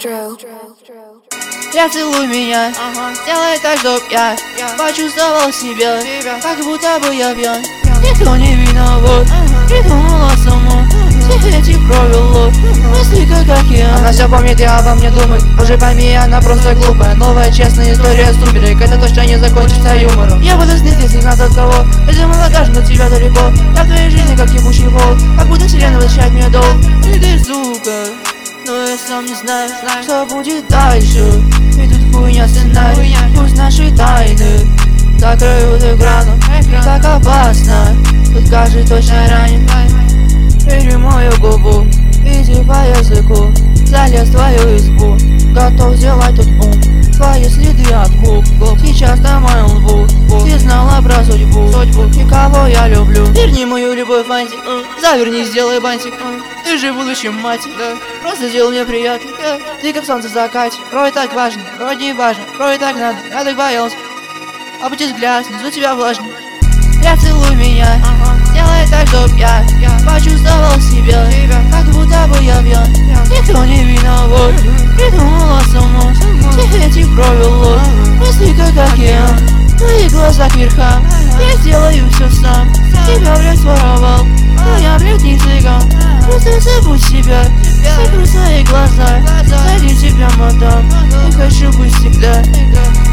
Я целую меня, сделай так, чтоб я почувствовал себя, как будто бы я пьян. Никто не виноват, придумала сама всех этих правил, мысли как океан. Она все помнит и обо мне думает, уже пойми, она просто глупая. Новая честная история сумерек, это точно не закончится юмором. Я буду снить, если надо от кого, если молодежь, но тебя далеко. Я в твоей жизни как ебучий волк, как будто вселенная возвращает мне долг. И ты, сука, но я сам не знаю, что будет дальше. И тут хуйня сценарий, пусть наши тайны закроют экраном. Так опасно, тут каждый точно ранен. Бери мою губу, иди по языку, залез в твою избу, готов сделать тут твои следы от губ. Сейчас на моем лбу ты знала про судьбу и кого я люблю. Верни мою любовь, Фантик, заверни, сделай бантик. Ты же в будущем мать, просто сделай мне приятно. Ты как солнце в закате, порой так важно, порой не важно, порой так надо, я так боялся. Опусти взгляд, снизу тебя влажно. Я целую меня, сделай так, чтоб я почувствовал себя, как будто бы я пьян. Никто не виноват, придумала сама всех этих правил, мысли как океан. Твои глаза кверхам, я сделаю все сам. Тебя, блядь, своровал, но я, блядь, не цыган. Просто забудь себя, закрой свои глаза, ради тебя, мадам, я хочу быть всегда.